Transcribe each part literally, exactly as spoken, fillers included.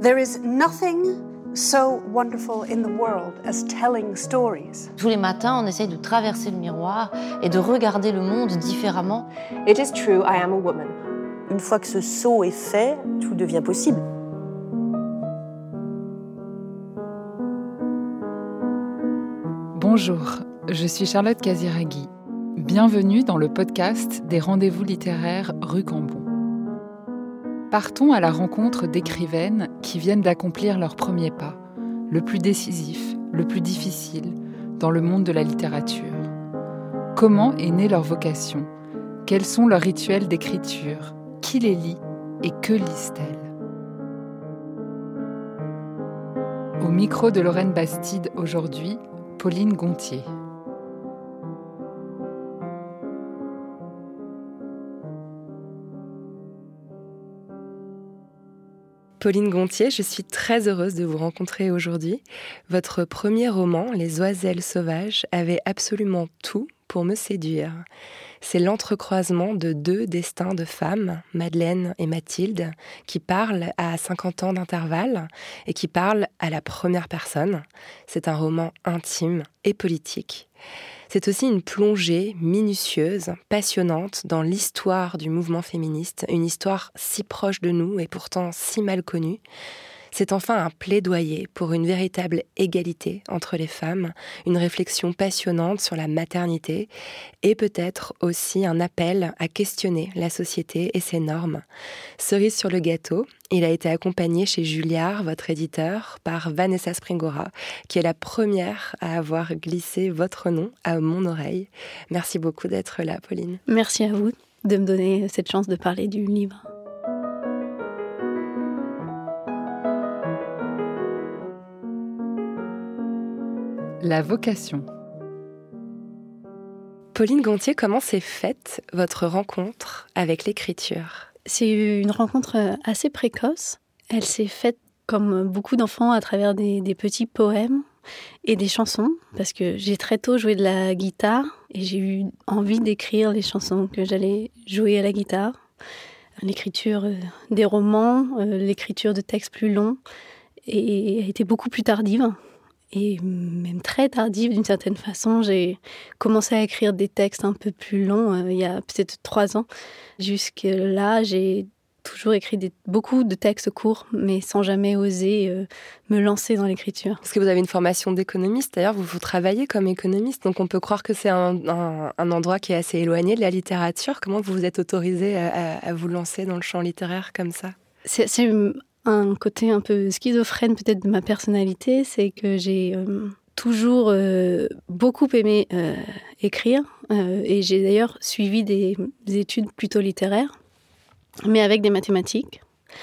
There is nothing so wonderful in the world as telling stories. Tous les matins, on essaye de traverser le miroir et de regarder le monde différemment. It is true, I am a woman. Une fois que ce saut est fait, tout devient possible. Bonjour, je suis Charlotte Casiraghi. Bienvenue dans le podcast des rendez-vous littéraires Rue Cambon. Partons à la rencontre d'écrivaines qui viennent d'accomplir leur premier pas, le plus décisif, le plus difficile, dans le monde de la littérature. Comment est née leur vocation ? Quels sont leurs rituels d'écriture ? Qui les lit et que lisent-elles ? Au micro de Lorraine Bastide aujourd'hui, Pauline Gontier. Pauline Gontier, je suis très heureuse de vous rencontrer aujourd'hui. Votre premier roman, Les Oiselles sauvages, avait absolument tout pour me séduire. C'est l'entrecroisement de deux destins de femmes, Madeleine et Mathilde, qui parlent à cinquante ans d'intervalle et qui parlent à la première personne. C'est un roman intime et politique. C'est aussi une plongée minutieuse, passionnante dans l'histoire du mouvement féministe, une histoire si proche de nous et pourtant si mal connue. C'est enfin un plaidoyer pour une véritable égalité entre les femmes, une réflexion passionnante sur la maternité et peut-être aussi un appel à questionner la société et ses normes. Cerise sur le gâteau, il a été accompagné chez Julliard, votre éditeur, par Vanessa Springora, qui est la première à avoir glissé votre nom à mon oreille. Merci beaucoup d'être là, Pauline. Merci à vous de me donner cette chance de parler du livre. La vocation. Pauline Gontier, comment s'est faite votre rencontre avec l'écriture ? C'est une rencontre assez précoce. Elle s'est faite comme beaucoup d'enfants à travers des, des petits poèmes et des chansons, parce que j'ai très tôt joué de la guitare et j'ai eu envie d'écrire les chansons que j'allais jouer à la guitare. L'écriture des romans, l'écriture de textes plus longs et a été beaucoup plus tardive. Et même très tardive d'une certaine façon. J'ai commencé à écrire des textes un peu plus longs euh, il y a peut-être trois ans. Jusque-là, j'ai toujours écrit des, beaucoup de textes courts, mais sans jamais oser euh, me lancer dans l'écriture. Parce que vous avez une formation d'économiste, d'ailleurs, vous, vous travaillez comme économiste, donc on peut croire que c'est un, un, un endroit qui est assez éloigné de la littérature. Comment vous vous êtes autorisée à, à, à vous lancer dans le champ littéraire comme ça ? C'est... c'est un côté un peu schizophrène peut-être de ma personnalité, c'est que j'ai euh, toujours euh, beaucoup aimé euh, écrire euh, et j'ai d'ailleurs suivi des, des études plutôt littéraires, mais avec des mathématiques.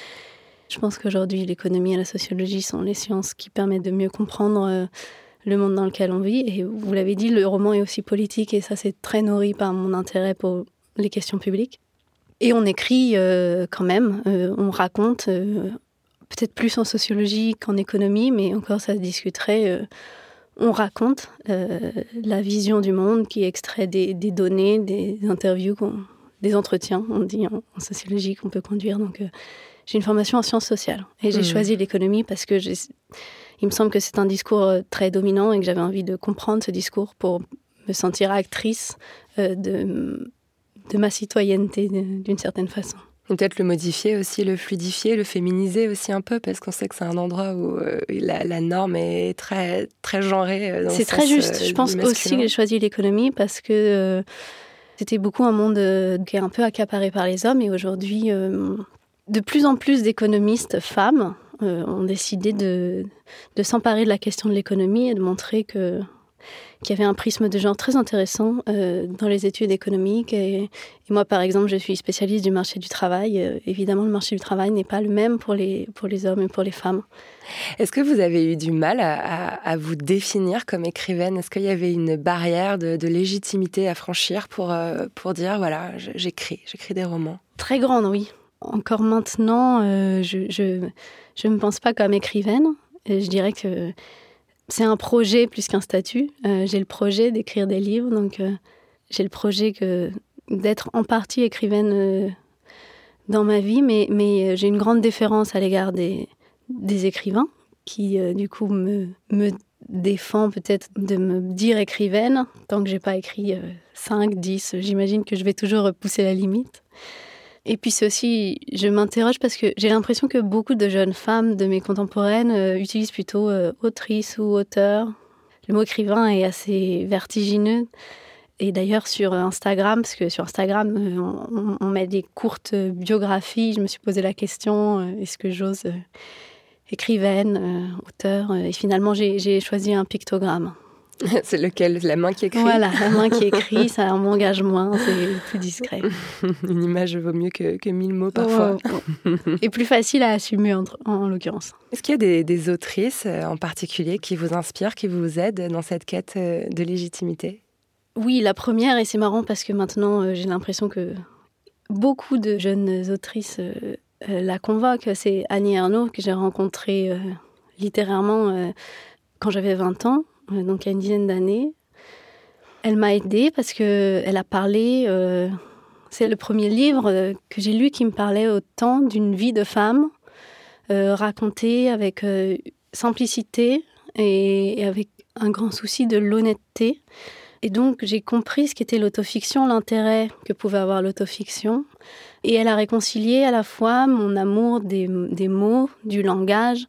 Je pense qu'aujourd'hui, l'économie et la sociologie sont les sciences qui permettent de mieux comprendre euh, le monde dans lequel on vit. Et vous l'avez dit, le roman est aussi politique et ça, c'est très nourri par mon intérêt pour les questions publiques. Et on écrit euh, quand même, euh, on raconte... Euh, peut-être plus en sociologie qu'en économie, mais encore ça se discuterait. Euh, on raconte euh, la vision du monde qui est extrait des, des données, des interviews, des entretiens, on dit en, en sociologie qu'on peut conduire. Donc, euh, j'ai une formation en sciences sociales et j'ai mmh. choisi l'économie parce que j'ai, il me semble que c'est un discours très dominant et que j'avais envie de comprendre ce discours pour me sentir actrice euh, de, de ma citoyenneté d'une certaine façon. Peut-être le modifier aussi, le fluidifier, le féminiser aussi un peu, parce qu'on sait que c'est un endroit où euh, la, la norme est très, très genrée. Dans c'est le très sens, juste. Euh, Je pense aussi que j'ai choisi l'économie parce que euh, c'était beaucoup un monde euh, qui est un peu accaparé par les hommes. Et aujourd'hui, euh, de plus en plus d'économistes femmes euh, ont décidé de, de s'emparer de la question de l'économie et de montrer que... qu'il y avait un prisme de genre très intéressant euh, dans les études économiques. Et, et moi, par exemple, je suis spécialiste du marché du travail. Euh, évidemment, le marché du travail n'est pas le même pour les, pour les hommes et pour les femmes. Est-ce que vous avez eu du mal à, à, à vous définir comme écrivaine ? Est-ce qu'il y avait une barrière de, de légitimité à franchir pour, euh, pour dire, voilà, j'écris, j'écris des romans ? Très grande, oui. Encore maintenant, euh, je ne je, je me pense pas comme écrivaine. Et je dirais que c'est un projet plus qu'un statut. Euh, j'ai le projet d'écrire des livres, donc euh, j'ai le projet que, d'être en partie écrivaine euh, dans ma vie, mais, mais j'ai une grande déférence à l'égard des, des écrivains qui, euh, du coup, me, me défend peut-être de me dire écrivaine. Tant que j'ai pas écrit euh, cinq, dix, j'imagine que je vais toujours repousser la limite. Et puis c'est aussi, je m'interroge parce que j'ai l'impression que beaucoup de jeunes femmes de mes contemporaines euh, utilisent plutôt euh, autrice ou auteur. Le mot écrivain est assez vertigineux. Et d'ailleurs sur Instagram, parce que sur Instagram, euh, on, on met des courtes biographies, je me suis posé la question, euh, est-ce que j'ose... Euh, écrivaine, euh, auteur, euh, et finalement j'ai, j'ai choisi un pictogramme. C'est lequel? La main qui écrit? Voilà, la main qui écrit, ça m'engage moins, c'est plus discret. Une image vaut mieux que, que mille mots parfois. Oh, oh. Et plus facile à assumer en, en l'occurrence. Est-ce qu'il y a des, des autrices en particulier qui vous inspirent, qui vous aident dans cette quête de légitimité? Oui, la première, et c'est marrant parce que maintenant euh, j'ai l'impression que beaucoup de jeunes autrices euh, Euh, la convoque, c'est Annie Ernaux que j'ai rencontrée euh, littérairement euh, quand j'avais vingt ans, euh, donc il y a une dizaine d'années. Elle m'a aidée parce qu'elle a parlé, euh, c'est le premier livre euh, que j'ai lu qui me parlait autant d'une vie de femme, euh, racontée avec euh, simplicité et, et avec un grand souci de l'honnêteté. Et donc, j'ai compris ce qu'était l'autofiction, l'intérêt que pouvait avoir l'autofiction. Et elle a réconcilié à la fois mon amour des, des mots, du langage,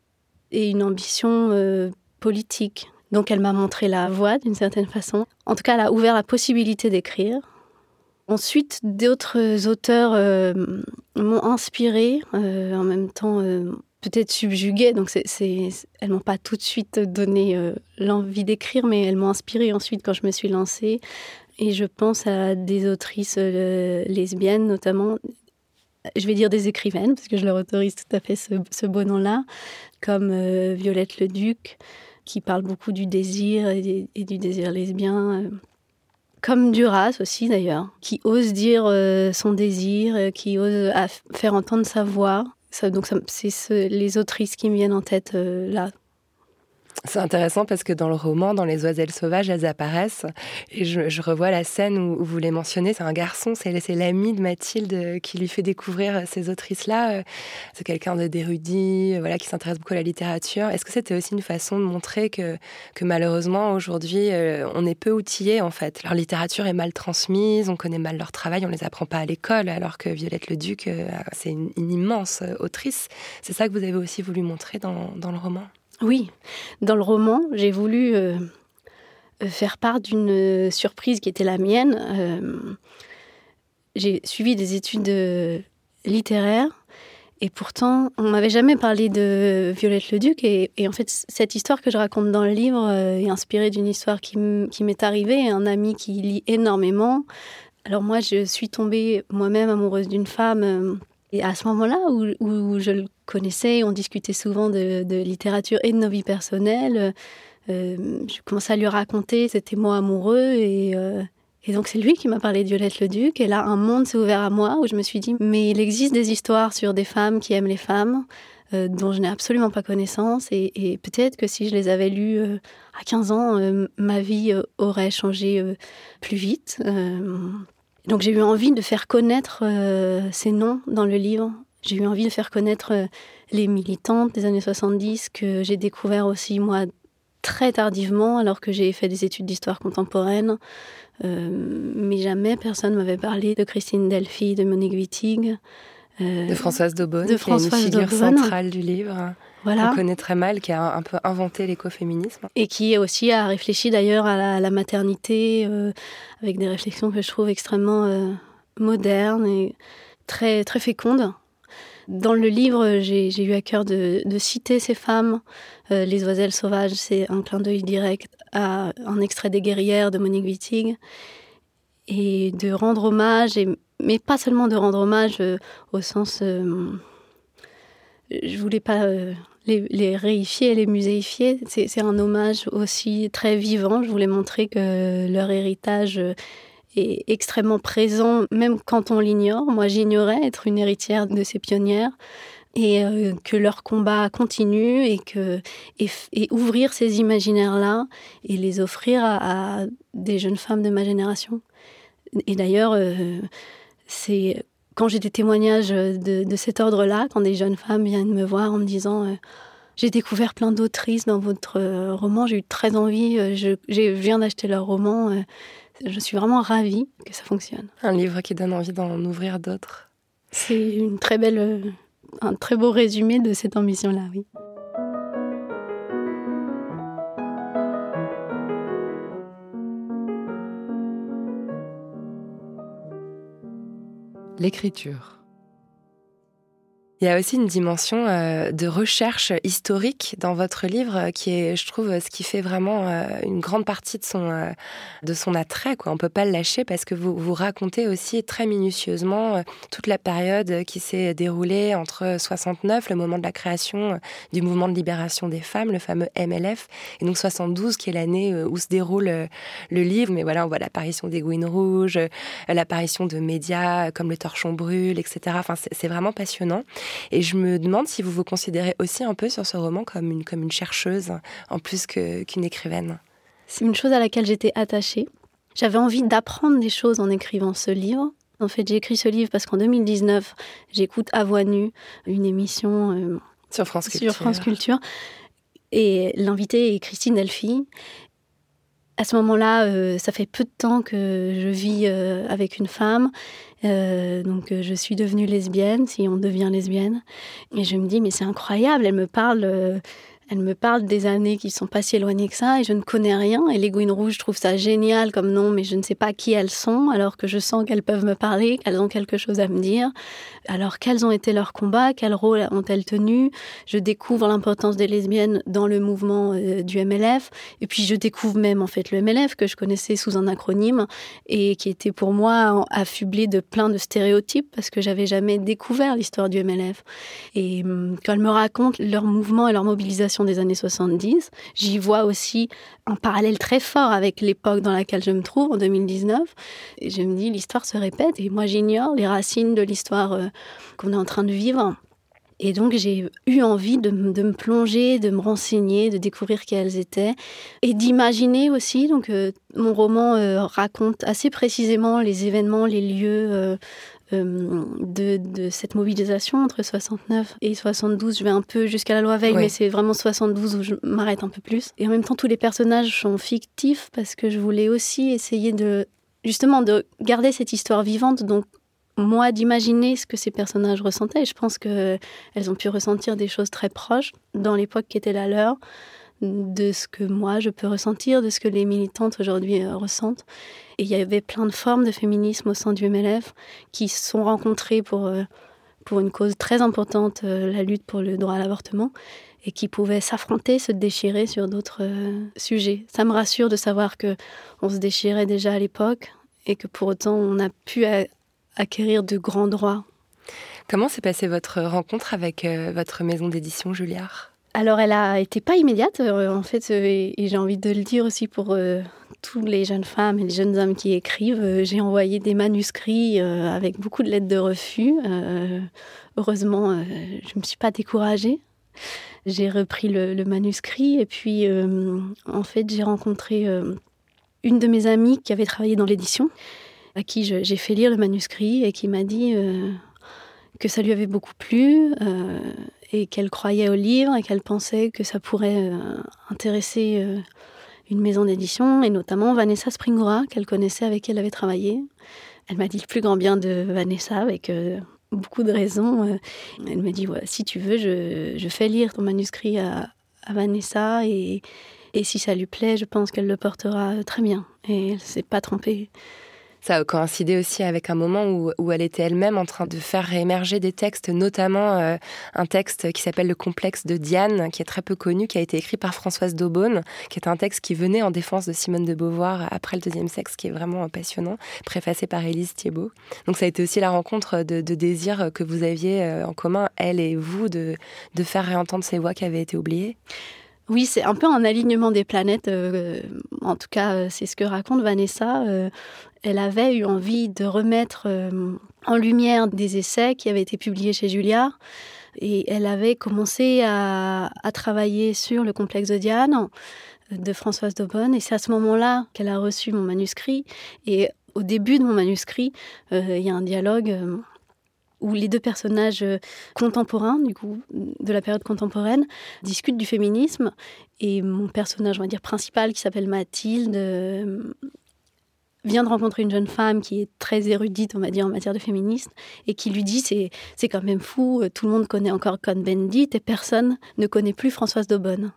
et une ambition euh, politique. Donc, elle m'a montré la voie, d'une certaine façon. En tout cas, elle a ouvert la possibilité d'écrire. Ensuite, d'autres auteurs euh, m'ont inspirée, euh, en même temps... Euh, peut-être subjuguée, donc c'est, c'est, elles m'ont pas tout de suite donné euh, l'envie d'écrire, mais elles m'ont inspirée ensuite quand je me suis lancée. Et je pense à des autrices euh, lesbiennes, notamment, je vais dire des écrivaines, parce que je leur autorise tout à fait ce, ce beau nom-là, comme euh, Violette Leduc, qui parle beaucoup du désir et, et du désir lesbien, euh, comme Duras aussi d'ailleurs, qui ose dire euh, son désir, euh, qui ose à f- faire entendre sa voix. Ça, donc ça, c'est ce, les autrices qui me viennent en tête euh, là. C'est intéressant parce que dans le roman, dans Les Oiselles Sauvages, elles apparaissent et je, je revois la scène où, où vous les mentionnez. C'est un garçon, c'est, c'est l'ami de Mathilde qui lui fait découvrir ces autrices-là. C'est quelqu'un de d'érudit, voilà, qui s'intéresse beaucoup à la littérature. Est-ce que c'était aussi une façon de montrer que, que malheureusement, aujourd'hui, euh, on est peu outillés, en fait. Leur littérature est mal transmise, on connaît mal leur travail, on les apprend pas à l'école, alors que Violette Leduc, euh, c'est une, une immense autrice. C'est ça que vous avez aussi voulu montrer dans, dans le roman? Oui, dans le roman, j'ai voulu euh, faire part d'une surprise qui était la mienne. Euh, j'ai suivi des études euh, littéraires et pourtant, on m'avait jamais parlé de Violette Leduc. Et, et en fait, cette histoire que je raconte dans le livre euh, est inspirée d'une histoire qui, m- qui m'est arrivée. Un ami qui lit énormément. Alors moi, je suis tombée moi-même amoureuse d'une femme... Euh, Et à ce moment-là, où, où je le connaissais, on discutait souvent de, de littérature et de nos vies personnelles, euh, je commençais à lui raconter, c'était moi amoureux, et, euh, et donc c'est lui qui m'a parlé de Violette Leduc, et là, un monde s'est ouvert à moi, où je me suis dit, mais il existe des histoires sur des femmes qui aiment les femmes, euh, dont je n'ai absolument pas connaissance, et, et peut-être que si je les avais lues euh, à quinze ans, euh, ma vie euh, aurait changé euh, plus vite. Euh, Donc j'ai eu envie de faire connaître euh, ces noms dans le livre. J'ai eu envie de faire connaître euh, les militantes des années soixante-dix que j'ai découvert aussi, moi, très tardivement, alors que j'ai fait des études d'histoire contemporaine. Euh, mais jamais personne ne m'avait parlé de Christine Delphi, de Monique Wittig. Euh, de Françoise Daubonne, de qui est une figure Daubonne. centrale du livre. Voilà. On connaît très mal, qui a un peu inventé l'écoféminisme. Et qui aussi a réfléchi d'ailleurs à la, la maternité, euh, avec des réflexions que je trouve extrêmement euh, modernes et très, très fécondes. Dans le livre, j'ai, j'ai eu à cœur de, de citer ces femmes. Euh, Les Oiselles Sauvages, c'est un clin d'œil direct à un extrait des Guerrières de Monique Wittig. Et de rendre hommage, et, mais pas seulement de rendre hommage euh, au sens... Euh, je voulais pas... Euh, Les, les réifier, les muséifier, c'est, c'est un hommage aussi très vivant. Je voulais montrer que leur héritage est extrêmement présent, même quand on l'ignore. Moi, j'ignorais être une héritière de ces pionnières, et euh, que leur combat continue, et, que, et, et ouvrir ces imaginaires-là et les offrir à, à des jeunes femmes de ma génération. Et d'ailleurs, euh, c'est quand j'ai des témoignages de, de cet ordre-là, quand des jeunes femmes viennent me voir en me disant euh, « J'ai découvert plein d'autrices dans votre euh, roman, j'ai eu très envie, euh, je, je viens d'acheter leur roman. Euh, », je suis vraiment ravie que ça fonctionne. Un livre qui donne envie d'en ouvrir d'autres. C'est une très belle, euh, un très beau résumé de cette ambition-là, oui. L'écriture. Il y a aussi une dimension euh, de recherche historique dans votre livre qui est, je trouve, ce qui fait vraiment euh, une grande partie de son, euh, de son attrait, quoi. On ne peut pas le lâcher parce que vous, vous racontez aussi très minutieusement euh, toute la période qui s'est déroulée entre soixante-neuf, le moment de la création euh, du mouvement de libération des femmes, le fameux M L F, et donc soixante-douze qui est l'année euh, où se déroule euh, le livre. Mais voilà, on voit l'apparition des Gouines Rouges, euh, l'apparition de médias comme Le Torchon Brûle, et cetera. Enfin, c'est, c'est vraiment passionnant. Et je me demande si vous vous considérez aussi un peu sur ce roman comme une, comme une chercheuse, en plus que, qu'une écrivaine. C'est une chose à laquelle j'étais attachée. J'avais envie d'apprendre des choses en écrivant ce livre. En fait, j'ai écrit ce livre parce qu'en deux mille dix-neuf, j'écoute À Voix Nue, une émission euh, sur France Culture. Sur France Culture. Et l'invitée est Christine Delphi. À ce moment-là, euh, ça fait peu de temps que je vis euh, avec une femme. Euh, donc, euh, je suis devenue lesbienne, si on devient lesbienne. Et je me dis, mais c'est incroyable, elle me parle... Euh, Elle me parle des années qui ne sont pas si éloignées que ça et je ne connais rien. Et les Gouines Rouges, je trouve ça génial comme nom, mais je ne sais pas qui elles sont, alors que je sens qu'elles peuvent me parler, qu'elles ont quelque chose à me dire. Alors, quels ont été leurs combats? Quel rôle ont-elles tenu? Je découvre l'importance des lesbiennes dans le mouvement euh, du M L F. Et puis, je découvre même, en fait, le M L F, que je connaissais sous un acronyme et qui était pour moi affublé de plein de stéréotypes parce que j'avais jamais découvert l'histoire du M L F. Et euh, quand elles me racontent leur mouvement et leur mobilisation des années soixante-dix. J'y vois aussi un parallèle très fort avec l'époque dans laquelle je me trouve, en deux mille dix-neuf. Et je me dis, l'histoire se répète et moi j'ignore les racines de l'histoire euh, qu'on est en train de vivre. Et donc j'ai eu envie de, de me plonger, de me renseigner, de découvrir qui elles étaient et d'imaginer aussi. Donc euh, mon roman euh, raconte assez précisément les événements, les lieux euh, euh, de, de cette mobilisation entre soixante-neuf et soixante-douze. Je vais un peu jusqu'à la loi Veil, oui. Mais c'est vraiment soixante-douze où je m'arrête un peu plus. Et en même temps, tous les personnages sont fictifs parce que je voulais aussi essayer de, justement, de garder cette histoire vivante. Donc moi, d'imaginer ce que ces personnages ressentaient. Je pense qu'elles ont pu ressentir des choses très proches dans l'époque qui était la leur, de ce que moi, je peux ressentir, de ce que les militantes aujourd'hui euh, ressentent. Et il y avait plein de formes de féminisme au sein du M L F qui se sont rencontrées pour, euh, pour une cause très importante, euh, la lutte pour le droit à l'avortement, et qui pouvaient s'affronter, se déchirer sur d'autres euh, sujets. Ça me rassure de savoir qu'on se déchirait déjà à l'époque et que pour autant, on a pu... A- acquérir de grands droits. Comment s'est passée votre rencontre avec euh, votre maison d'édition, Julliard ? Alors, elle a été pas immédiate, euh, en fait, euh, et, et j'ai envie de le dire aussi pour euh, tous les jeunes femmes et les jeunes hommes qui écrivent. Euh, j'ai envoyé des manuscrits euh, avec beaucoup de lettres de refus. Euh, heureusement, euh, je ne me suis pas découragée. J'ai repris le, le manuscrit et puis, euh, en fait, j'ai rencontré euh, une de mes amies qui avait travaillé dans l'édition, à qui je, j'ai fait lire le manuscrit et qui m'a dit euh, que ça lui avait beaucoup plu euh, et qu'elle croyait au livre et qu'elle pensait que ça pourrait euh, intéresser euh, une maison d'édition et notamment Vanessa Springora, qu'elle connaissait, avec qui elle avait travaillé. Elle m'a dit le plus grand bien de Vanessa avec euh, beaucoup de raisons. Elle m'a dit ouais, si tu veux, je, je fais lire ton manuscrit à, à Vanessa et, et si ça lui plaît, je pense qu'elle le portera très bien. Et elle ne s'est pas trompée. Ça a coïncidé aussi avec un moment où, où elle était elle-même en train de faire émerger des textes, notamment euh, un texte qui s'appelle Le complexe de Diane, qui est très peu connu, qui a été écrit par Françoise d'Aubonne, qui est un texte qui venait en défense de Simone de Beauvoir après le deuxième sexe, qui est vraiment passionnant, préfacé par Élise Thiebaud. Donc ça a été aussi la rencontre de, de désirs que vous aviez en commun, elle et vous, de, de faire réentendre ces voix qui avaient été oubliées. Oui, c'est un peu un alignement des planètes. Euh, en tout cas, c'est ce que raconte Vanessa. Euh, elle avait eu envie de remettre euh, en lumière des essais qui avaient été publiés chez Julliard. Et elle avait commencé à, à travailler sur le complexe de Diane de Françoise d'Aubonne. Et c'est à ce moment-là qu'elle a reçu mon manuscrit. Et au début de mon manuscrit, euh, il y a un dialogue... Euh, où les deux personnages contemporains, du coup, de la période contemporaine, discutent du féminisme. Et mon personnage, on va dire, principal, qui s'appelle Mathilde, euh, vient de rencontrer une jeune femme qui est très érudite, on va dire, en matière de féminisme, et qui lui dit c'est, c'est quand même fou, tout le monde connaît encore Cohn-Bendit et personne ne connaît plus Françoise d'Aubonne.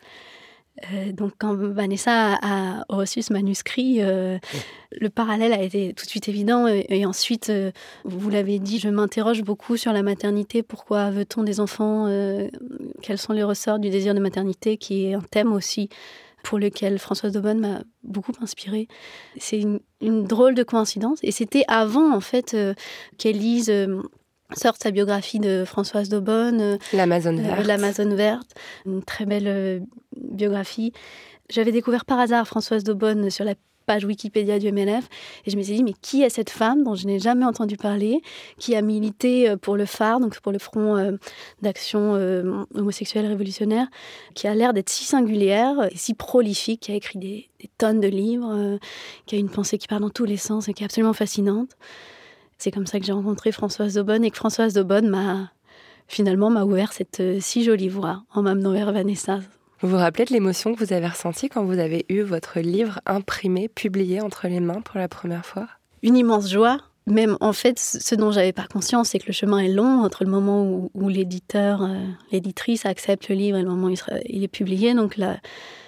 Euh, donc quand Vanessa a, a reçu ce manuscrit, euh, le parallèle a été tout de suite évident. Et, et ensuite, euh, vous l'avez dit, je m'interroge beaucoup sur la maternité. Pourquoi veut-on des enfants euh, Quels sont les ressorts du désir de maternité, qui est un thème aussi pour lequel Françoise d'Aubonne m'a beaucoup inspirée. C'est une, une drôle de coïncidence. Et c'était avant, en fait, euh, qu'Élise euh, sorte sa biographie de Françoise d'Aubonne. Euh, L'Amazone verte. Euh, L'Amazone verte, une très belle euh, biographie. J'avais découvert par hasard Françoise d'Aubonne sur la page Wikipédia du M L F, et je me suis dit, mais qui est cette femme dont je n'ai jamais entendu parler, qui a milité pour le Phare, donc pour le Front euh, d'action euh, homosexuelle révolutionnaire, qui a l'air d'être si singulière et si prolifique, qui a écrit des, des tonnes de livres, euh, qui a une pensée qui part dans tous les sens et qui est absolument fascinante. C'est comme ça que j'ai rencontré Françoise d'Aubonne, et que Françoise d'Aubonne m'a, finalement, m'a ouvert cette euh, si jolie voie en m'amenant vers Vanessa. Vous vous rappelez de l'émotion que vous avez ressentie quand vous avez eu votre livre imprimé, publié entre les mains pour la première fois ? Une immense joie. Même, en fait, ce dont j'avais pas conscience, c'est que le chemin est long entre le moment où, où l'éditeur, euh, l'éditrice accepte le livre et le moment où il, sera, il est publié. Donc, la,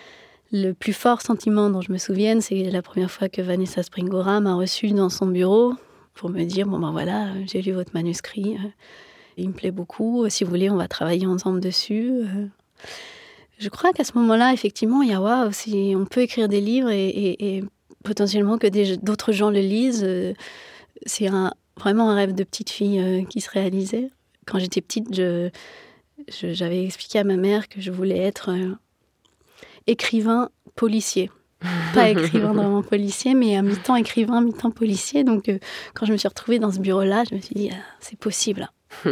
le plus fort sentiment dont je me souvienne, c'est la première fois que Vanessa Springora m'a reçue dans son bureau pour me dire, bon ben voilà, j'ai lu votre manuscrit, euh, il me plaît beaucoup, si vous voulez, on va travailler ensemble dessus. Euh, Je crois qu'à ce moment-là, effectivement, il y a waouh, si on peut écrire des livres et, et, et potentiellement que des, d'autres gens le lisent, euh, c'est un, vraiment un rêve de petite fille euh, qui se réalisait. Quand j'étais petite, je, je, j'avais expliqué à ma mère que je voulais être euh, écrivain policier. Pas écrivain vraiment policier, mais à mi-temps écrivain, mi-temps policier. Donc, euh, quand je me suis retrouvée dans ce bureau-là, je me suis dit, ah, c'est possible.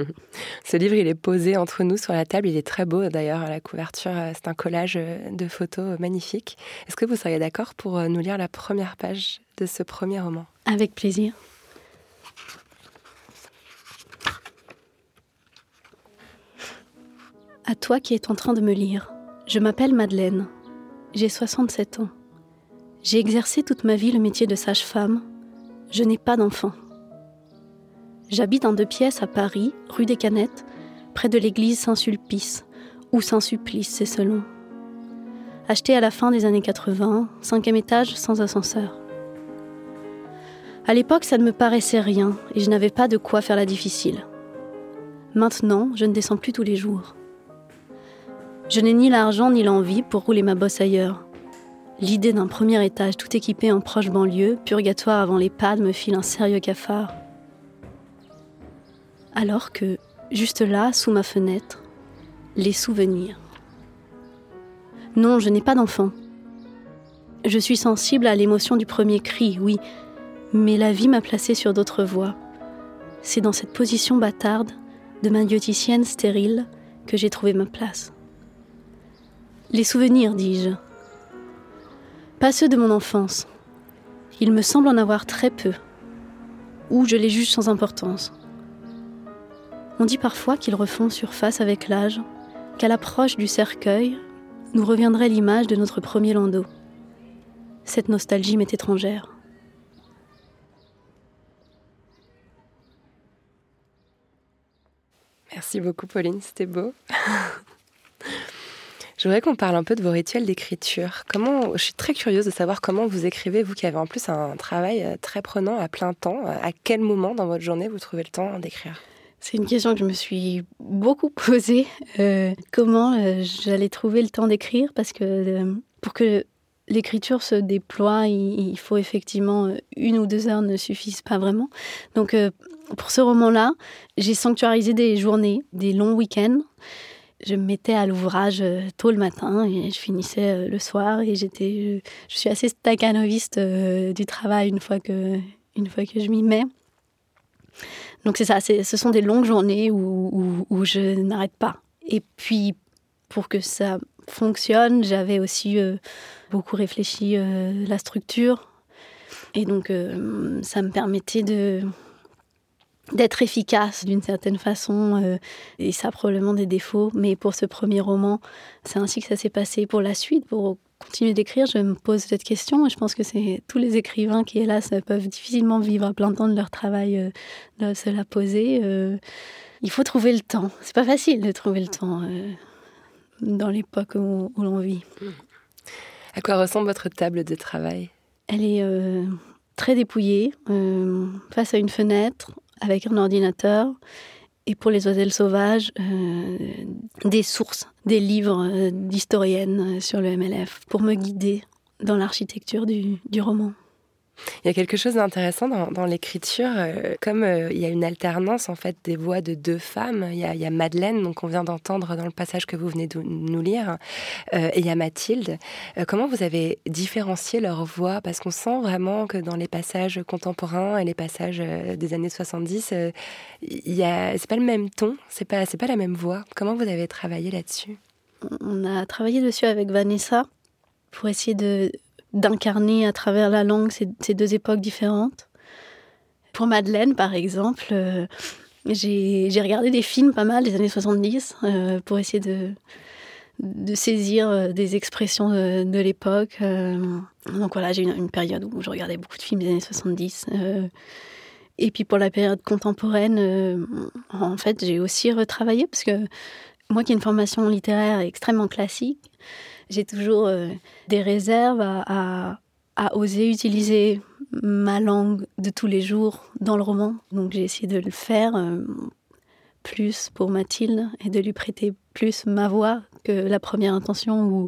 Ce livre, il est posé entre nous sur la table. Il est très beau, d'ailleurs, à la couverture. C'est un collage de photos magnifique. Est-ce que vous seriez d'accord pour nous lire la première page de ce premier roman ? Avec plaisir. À toi qui es en train de me lire, je m'appelle Madeleine. J'ai soixante-sept ans. J'ai exercé toute ma vie le métier de sage-femme. Je n'ai pas d'enfant. J'habite en deux pièces à Paris, rue des Canettes, près de l'église Saint-Sulpice, ou Saint-Supplice, c'est selon. Acheté à la fin des années quatre-vingts, cinquième étage sans ascenseur. À l'époque, ça ne me paraissait rien, et je n'avais pas de quoi faire la difficile. Maintenant, je ne descends plus tous les jours. Je n'ai ni l'argent ni l'envie pour rouler ma bosse ailleurs. L'idée d'un premier étage tout équipé en proche banlieue, purgatoire avant l'EHPAD, me file un sérieux cafard. Alors que, juste là, sous ma fenêtre, les souvenirs. Non, je n'ai pas d'enfant. Je suis sensible à l'émotion du premier cri, oui, mais la vie m'a placée sur d'autres voies. C'est dans cette position bâtarde, de maïoticienne stérile, que j'ai trouvé ma place. Les souvenirs, dis-je. Pas ceux de mon enfance. Il me semble en avoir très peu. Ou je les juge sans importance. On dit parfois qu'ils refont surface avec l'âge, qu'à l'approche du cercueil, nous reviendrait l'image de notre premier landau. Cette nostalgie m'est étrangère. Merci beaucoup, Pauline, c'était beau. Je voudrais qu'on parle un peu de vos rituels d'écriture. Comment, je suis très curieuse de savoir comment vous écrivez, vous qui avez en plus un travail très prenant à plein temps. À quel moment dans votre journée vous trouvez le temps d'écrire ? C'est une question que je me suis beaucoup posée. Euh, comment euh, j'allais trouver le temps d'écrire ? Parce que euh, pour que l'écriture se déploie, il, il faut effectivement une ou deux heures ne suffisent pas vraiment. Donc euh, pour ce roman-là, j'ai sanctuarisé des journées, des longs week-ends. Je me mettais à l'ouvrage tôt le matin et je finissais le soir. Et j'étais, je suis assez stakhanoviste du travail une fois que, une fois que je m'y mets. Donc c'est ça, c'est, ce sont des longues journées où, où, où je n'arrête pas. Et puis, pour que ça fonctionne, j'avais aussi euh, beaucoup réfléchi euh, la structure. Et donc, euh, ça me permettait de, d'être efficace d'une certaine façon, euh, et ça a probablement des défauts, mais pour ce premier roman, c'est ainsi que ça s'est passé. Pour la suite, pour continuer d'écrire, je me pose cette question, et je pense que c'est tous les écrivains qui, hélas, peuvent difficilement vivre à plein temps de leur travail, euh, de se la poser. Euh, il faut trouver le temps. C'est pas facile de trouver le temps euh, dans l'époque où, où l'on vit. À quoi ressemble votre table de travail ? Elle est euh, très dépouillée, euh, face à une fenêtre, avec un ordinateur, et pour les oiselles sauvages, euh, des sources, des livres euh, d'historiennes sur le M L F, pour me guider dans l'architecture du, du roman. Il y a quelque chose d'intéressant dans, dans l'écriture, euh, comme euh, il y a une alternance en fait des voix de deux femmes. Il y a, il y a Madeleine, donc on vient d'entendre dans le passage que vous venez de nous lire, euh, et il y a Mathilde. Euh, comment vous avez différencié leurs voix ? Parce qu'on sent vraiment que dans les passages contemporains et les passages euh, des années soixante-dix, euh, il y a, c'est pas le même ton, c'est pas, c'est pas la même voix. Comment vous avez travaillé là-dessus ? On a travaillé dessus avec Vanessa pour essayer de d'incarner à travers la langue ces, ces deux époques différentes. Pour Madeleine, par exemple, euh, j'ai, j'ai regardé des films pas mal des années soixante-dix euh, pour essayer de, de saisir euh, des expressions de, de l'époque. Euh, donc voilà, j'ai une, une période où je regardais beaucoup de films des années soixante-dix. Euh, et puis pour la période contemporaine, euh, en fait, j'ai aussi retravaillé parce que moi qui ai une formation littéraire extrêmement classique, j'ai toujours euh, des réserves à, à, à oser utiliser ma langue de tous les jours dans le roman. Donc j'ai essayé de le faire euh, plus pour Mathilde et de lui prêter plus ma voix que la première intention où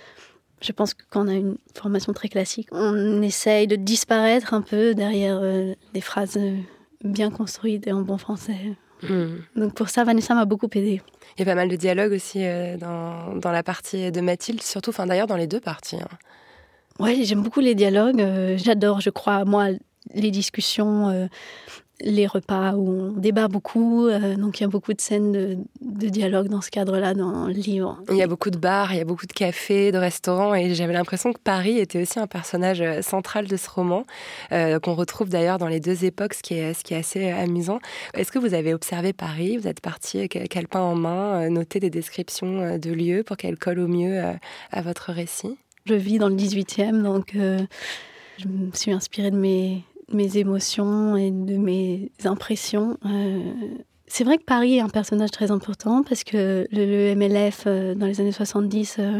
je pense que quand on a une formation très classique, on essaye de disparaître un peu derrière euh, des phrases bien construites et en bon français. Mmh. Donc pour ça, Vanessa m'a beaucoup aidée. Il y a pas mal de dialogues aussi euh, dans, dans la partie de Mathilde, surtout, enfin d'ailleurs dans les deux parties. Hein. Oui, j'aime beaucoup les dialogues. Euh, j'adore, je crois, moi, les discussions, euh, les repas où on débat beaucoup. Euh, donc il y a beaucoup de scènes de, de dialogue dans ce cadre-là, dans le livre. Il y a beaucoup de bars, il y a beaucoup de cafés, de restaurants, et j'avais l'impression que Paris était aussi un personnage central de ce roman, euh, qu'on retrouve d'ailleurs dans les deux époques, ce qui est, ce qui est assez amusant. Est-ce que vous avez observé Paris ? Vous êtes parti calepin en main, noter des descriptions de lieux pour qu'elles collent au mieux à votre récit ? Je vis dans le dix-huitième, donc euh, je me suis inspirée de mes, mes émotions et de mes impressions. Euh, c'est vrai que Paris est un personnage très important parce que le, le M L F, euh, dans les années soixante-dix, euh,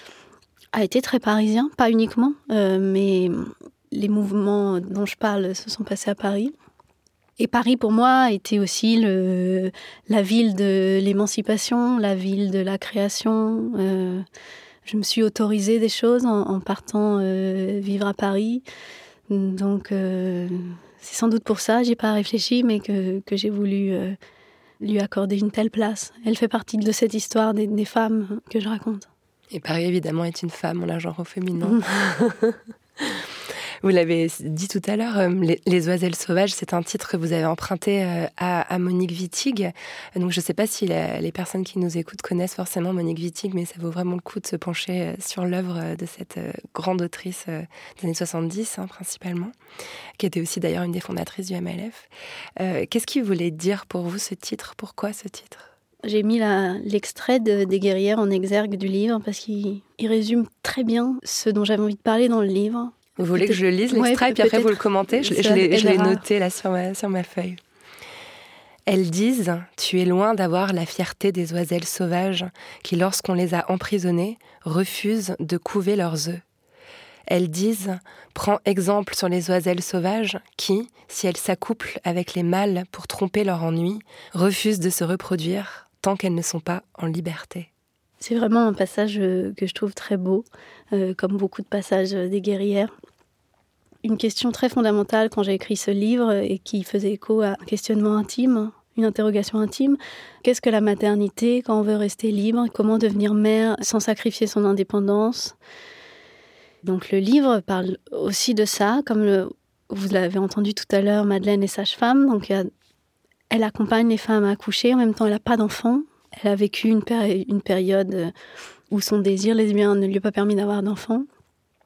a été très parisien, pas uniquement, euh, mais les mouvements dont je parle se sont passés à Paris. Et Paris, pour moi, était aussi le, la ville de l'émancipation, la ville de la création. Euh, Je me suis autorisée des choses en, en partant euh, vivre à Paris. Donc, euh, c'est sans doute pour ça, j'ai pas réfléchi, mais que, que j'ai voulu euh, lui accorder une telle place. Elle fait partie de cette histoire des, des femmes que je raconte. Et Paris, évidemment, est une femme, on l'a genre au féminin. Vous l'avez dit tout à l'heure, les, les oiselles sauvages, c'est un titre que vous avez emprunté à, à Monique Wittig. Donc je ne sais pas si la, les personnes qui nous écoutent connaissent forcément Monique Wittig, mais ça vaut vraiment le coup de se pencher sur l'œuvre de cette grande autrice des années soixante-dix, hein, principalement, qui était aussi d'ailleurs une des fondatrices du M L F. Euh, qu'est-ce qu'il voulait dire pour vous ce titre ? Pourquoi ce titre ? J'ai mis la, l'extrait de, des guerrières en exergue du livre parce qu'il il résume très bien ce dont j'avais envie de parler dans le livre. Vous voulez peut-être que je le lise, l'extrait, ouais, et puis après vous le commentez ? Je, je, l'ai, je l'ai noté là sur ma, sur ma feuille. Elles disent « Tu es loin d'avoir la fierté des oiselles sauvages qui, lorsqu'on les a emprisonnées, refusent de couver leurs œufs. Elles disent « Prends exemple sur les oiselles sauvages qui, si elles s'accouplent avec les mâles pour tromper leur ennui, refusent de se reproduire tant qu'elles ne sont pas en liberté. » C'est vraiment un passage que je trouve très beau, euh, comme beaucoup de passages des guerrières. Une question très fondamentale quand j'ai écrit ce livre et qui faisait écho à un questionnement intime, une interrogation intime. Qu'est-ce que la maternité quand on veut rester libre ? Comment devenir mère sans sacrifier son indépendance ? Donc le livre parle aussi de ça, comme le, vous l'avez entendu tout à l'heure, Madeleine est sage-femme, donc elle, elle accompagne les femmes à accoucher, en même temps elle n'a pas d'enfant. Elle a vécu une, péri- une période où son désir lesbien ne lui a pas permis d'avoir d'enfant.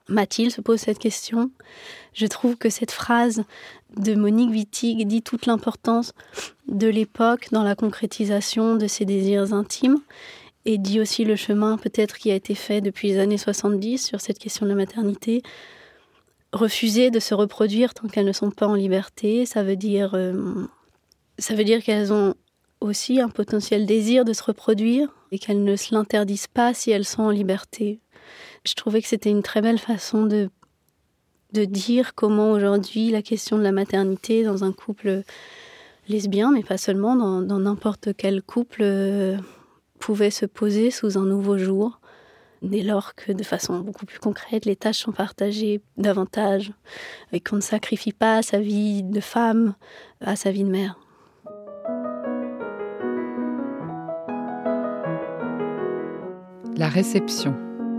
Mathilde se pose cette question. Je trouve que cette phrase de Monique Wittig dit toute l'importance de l'époque dans la concrétisation de ses désirs intimes et dit aussi le chemin peut-être qui a été fait depuis les années soixante-dix sur cette question de la maternité. Refuser de se reproduire tant qu'elles ne sont pas en liberté, ça veut dire, euh, ça veut dire qu'elles ont aussi un potentiel désir de se reproduire et qu'elles ne se l'interdisent pas si elles sont en liberté. Je trouvais que c'était une très belle façon de, de dire comment aujourd'hui la question de la maternité dans un couple lesbien, mais pas seulement, dans, dans n'importe quel couple, euh, pouvait se poser sous un nouveau jour, dès lors que de façon beaucoup plus concrète, les tâches sont partagées davantage et qu'on ne sacrifie pas sa vie de femme à sa vie de mère. La réception.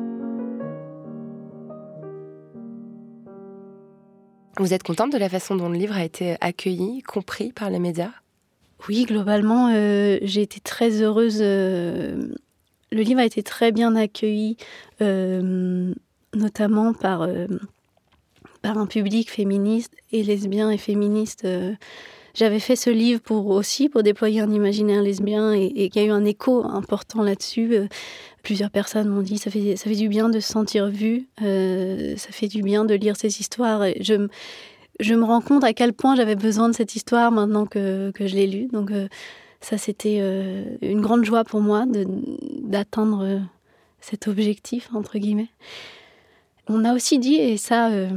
Vous êtes contente de la façon dont le livre a été accueilli, compris par les médias ? Oui, globalement, euh, j'ai été très heureuse. Euh, le livre a été très bien accueilli, euh, notamment par, euh, par un public féministe et lesbien et féministe. Euh, j'avais fait ce livre pour, aussi pour déployer un imaginaire lesbien et, et qu'il y a eu un écho important là-dessus. Euh, plusieurs personnes m'ont dit ça fait, ça fait du bien de se sentir vue, euh, ça fait du bien de lire ces histoires. Et je, je me rends compte à quel point j'avais besoin de cette histoire maintenant que, que je l'ai lue. Donc euh, ça, c'était euh, une grande joie pour moi de, d'atteindre euh, cet objectif, entre guillemets. On a aussi dit, et ça, euh,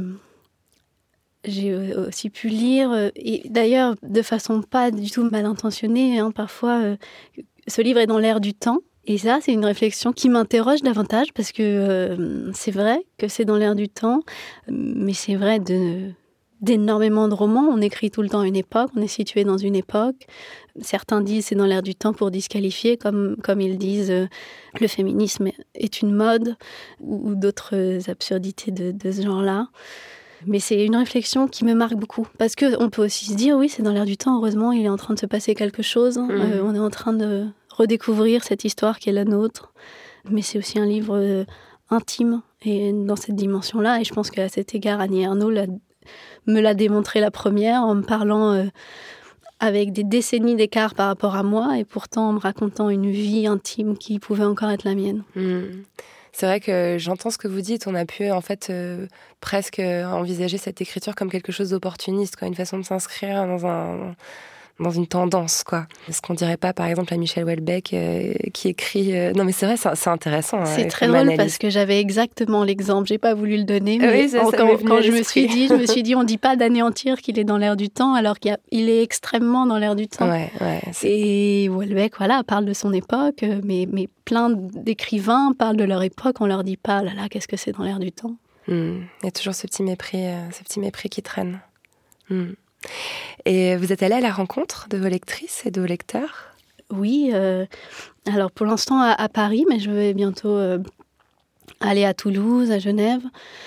j'ai aussi pu lire, euh, et d'ailleurs de façon pas du tout mal intentionnée, hein, parfois, euh, ce livre est dans l'air du temps. Et ça, c'est une réflexion qui m'interroge davantage parce que euh, c'est vrai que c'est dans l'air du temps, mais c'est vrai de, d'énormément de romans. On écrit tout le temps une époque, on est situé dans une époque. Certains disent c'est dans l'air du temps pour disqualifier, comme, comme ils disent euh, le féminisme est une mode, ou, ou d'autres absurdités de, de ce genre-là. Mais c'est une réflexion qui me marque beaucoup. Parce qu'on peut aussi se dire, oui, c'est dans l'air du temps, heureusement, il est en train de se passer quelque chose. Mmh. Euh, on est en train de redécouvrir cette histoire qui est la nôtre. Mais c'est aussi un livre euh, intime et dans cette dimension-là. Et je pense qu'à cet égard, Annie Ernaux l'a, me l'a démontré la première en me parlant euh, avec des décennies d'écart par rapport à moi et pourtant en me racontant une vie intime qui pouvait encore être la mienne. Mmh. C'est vrai que j'entends ce que vous dites. On a pu en fait euh, presque envisager cette écriture comme quelque chose d'opportuniste, quoi, une façon de s'inscrire dans un dans une tendance, quoi. Est-ce qu'on dirait pas, par exemple, à Michel Houellebecq euh, qui écrit... Euh... Non, mais c'est vrai, c'est, c'est intéressant. C'est euh, très drôle analyse. Parce que j'avais exactement l'exemple. J'ai pas voulu le donner, mais oui, ça, en, ça quand, quand je me l'esprit. suis dit, je me suis dit, on dit pas d'anéantir qu'il est dans l'air du temps, alors qu'il y a, il est extrêmement dans l'air du temps. Ouais, ouais, c'est... Et Houellebecq, voilà, parle de son époque, mais, mais plein d'écrivains parlent de leur époque. On leur dit pas, là là, qu'est-ce que c'est dans l'air du temps. Mmh. Il y a toujours ce petit mépris, euh, ce petit mépris qui traîne. Mmh. Et vous êtes allée à la rencontre de vos lectrices et de vos lecteurs ? Oui, euh, alors pour l'instant à, à Paris, mais je vais bientôt euh, aller à Toulouse, à Genève.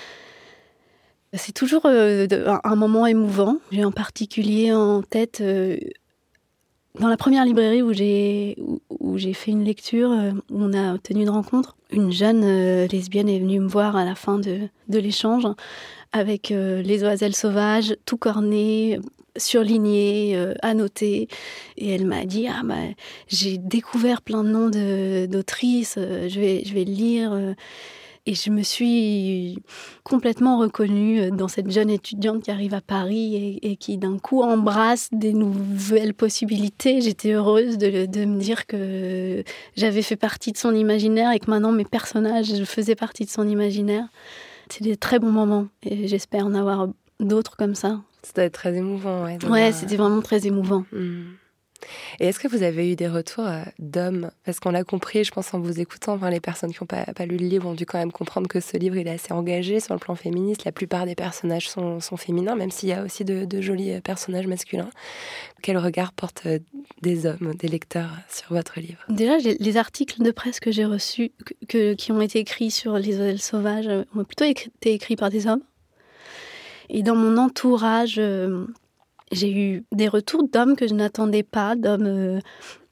C'est toujours euh, de, un, un moment émouvant. J'ai en particulier en tête, euh, dans la première librairie où j'ai, où, où j'ai fait une lecture, euh, où on a tenu une rencontre, une jeune euh, lesbienne est venue me voir à la fin de, de l'échange avec euh, Les Oiselles Sauvages, tout corné, surligné, euh, annoté. Et elle m'a dit, ah bah, j'ai découvert plein de noms de, d'autrices, euh, je vais, je vais le lire. Euh, et je me suis complètement reconnue dans cette jeune étudiante qui arrive à Paris et, et qui d'un coup embrasse des nouvelles possibilités. J'étais heureuse de, de me dire que j'avais fait partie de son imaginaire et que maintenant mes personnages faisaient partie de son imaginaire. C'est des très bons moments et j'espère en avoir d'autres comme ça. Ça doit être très émouvant. Ouais, ouais c'était vraiment très émouvant. Mmh. Et est-ce que vous avez eu des retours euh, d'hommes ? Parce qu'on l'a compris, je pense, en vous écoutant, enfin, les personnes qui n'ont pas, pas lu le livre ont dû quand même comprendre que ce livre il est assez engagé sur le plan féministe. La plupart des personnages sont, sont féminins, même s'il y a aussi de, de jolis personnages masculins. Quel regard portent des hommes, des lecteurs sur votre livre ? Déjà, les, les articles de presse que j'ai reçus, que, que, qui ont été écrits sur Les Oiselles Sauvages, ont plutôt été écrits par des hommes. Et dans mon entourage... Euh, J'ai eu des retours d'hommes que je n'attendais pas, d'hommes euh,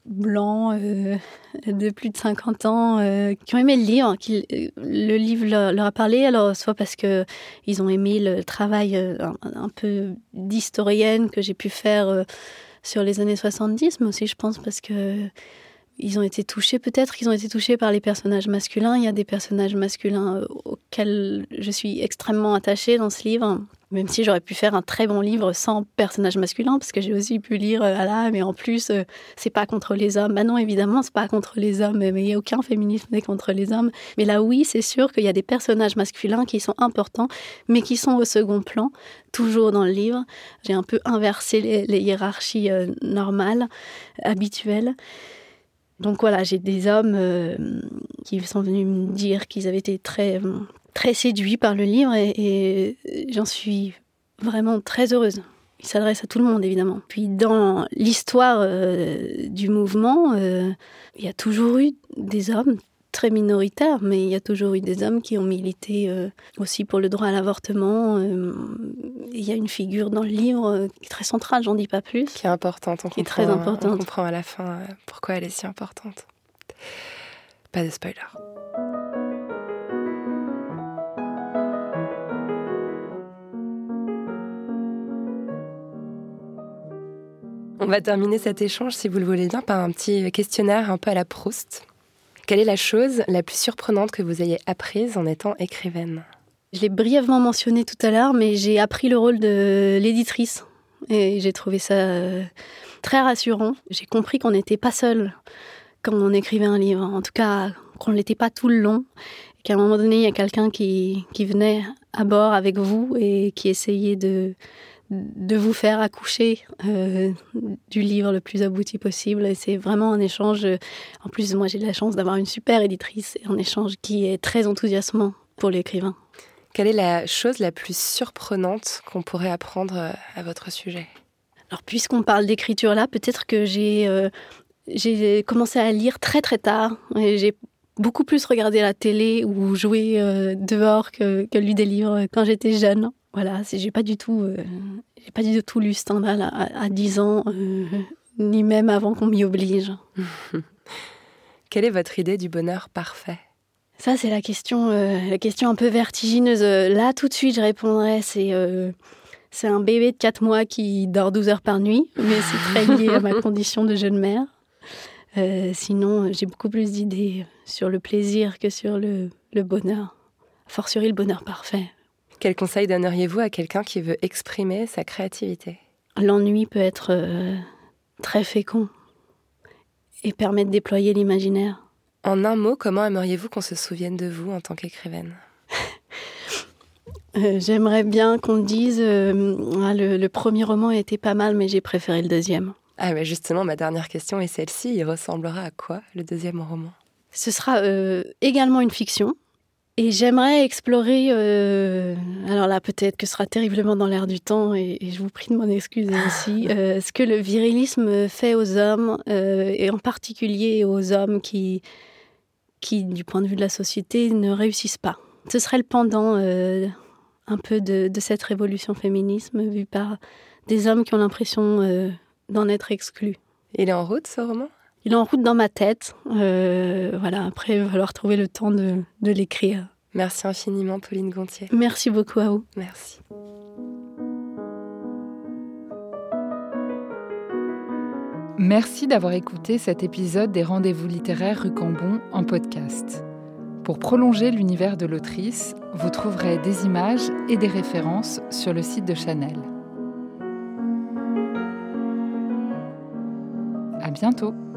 blancs euh, de plus de cinquante ans euh, qui ont aimé le livre, qui, le livre leur, leur a parlé, alors soit parce qu'ils ont aimé le travail euh, un, un peu d'historienne que j'ai pu faire euh, sur les années soixante-dix, mais aussi je pense parce que ils ont été touchés, peut-être qu'ils ont été touchés par les personnages masculins. Il y a des personnages masculins auxquels je suis extrêmement attachée dans ce livre, même si j'aurais pu faire un très bon livre sans personnages masculins, parce que j'ai aussi pu lire ah là, mais en plus, c'est pas contre les hommes. Bah non, évidemment, c'est pas contre les hommes, mais il n'y a aucun féminisme n'est contre les hommes. Mais là, oui, c'est sûr qu'il y a des personnages masculins qui sont importants, mais qui sont au second plan, toujours dans le livre. J'ai un peu inversé les, les hiérarchies euh, normales, habituelles. Donc voilà, j'ai des hommes euh, qui sont venus me dire qu'ils avaient été très, très séduits par le livre et, et j'en suis vraiment très heureuse. Il s'adresse à tout le monde, évidemment. Puis dans l'histoire euh, du mouvement, euh, il y a toujours eu des hommes très minoritaires, mais il y a toujours eu des hommes qui ont milité euh, aussi pour le droit à l'avortement. Euh, il y a une figure dans le livre euh, qui est très centrale, j'en dis pas plus. Qui est importante, on, qui est comprend, très importante. On comprend à la fin euh, pourquoi elle est si importante. Pas de spoiler. On va terminer cet échange, si vous le voulez bien, par un petit questionnaire un peu à la Proust. Quelle est la chose la plus surprenante que vous ayez apprise en étant écrivaine ? Je l'ai brièvement mentionné tout à l'heure, mais j'ai appris le rôle de l'éditrice. Et j'ai trouvé ça euh, très rassurant. J'ai compris qu'on n'était pas seul quand on écrivait un livre. En tout cas, qu'on ne l'était pas tout le long. Et qu'à un moment donné, il y a quelqu'un qui, qui venait à bord avec vous et qui essayait de... de vous faire accoucher euh, du livre le plus abouti possible. Et c'est vraiment un échange. En plus, moi, j'ai la chance d'avoir une super éditrice et un échange qui est très enthousiasmant pour l'écrivain. Quelle est la chose la plus surprenante qu'on pourrait apprendre à votre sujet ? Alors, puisqu'on parle d'écriture là, peut-être que j'ai, euh, j'ai commencé à lire très très tard. Et j'ai beaucoup plus regardé la télé ou joué euh, dehors que, que lu des livres quand j'étais jeune. Voilà, j'ai pas du tout, euh, j'ai pas du tout lu Stendhal à, à dix ans, euh, ni même avant qu'on m'y oblige. Quelle est votre idée du bonheur parfait ? Ça, c'est la question, euh, la question un peu vertigineuse. Là, tout de suite, je répondrais, c'est, euh, c'est un bébé de quatre mois qui dort douze heures par nuit, mais c'est très lié à ma condition de jeune mère. Euh, sinon, j'ai beaucoup plus d'idées sur le plaisir que sur le, le bonheur. A fortiori, le bonheur parfait. Quel conseil donneriez-vous à quelqu'un qui veut exprimer sa créativité ? L'ennui peut être euh, très fécond et permet de déployer l'imaginaire. En un mot, comment aimeriez-vous qu'on se souvienne de vous en tant qu'écrivaine ? euh, J'aimerais bien qu'on dise euh, ah, le, le premier roman était pas mal, mais j'ai préféré le deuxième. Ah, mais justement, ma dernière question est celle-ci. Il ressemblera à quoi, le deuxième roman ? Ce sera euh, également une fiction. Et j'aimerais explorer, euh, alors là peut-être que ce sera terriblement dans l'air du temps, et, et je vous prie de m'en excuser aussi, euh, ce que le virilisme fait aux hommes, euh, et en particulier aux hommes qui, qui, du point de vue de la société, ne réussissent pas. Ce serait le pendant euh, un peu de, de cette révolution féminisme, vue par des hommes qui ont l'impression euh, d'en être exclus. Il est en route, ce roman ? Il est en route dans ma tête. Euh, voilà, après, il va falloir trouver le temps de, de l'écrire. Merci infiniment, Pauline Gontier. Merci beaucoup à vous. Merci. Merci d'avoir écouté cet épisode des Rendez-vous littéraires rue Cambon en podcast. Pour prolonger l'univers de l'autrice, vous trouverez des images et des références sur le site de Chanel. À bientôt.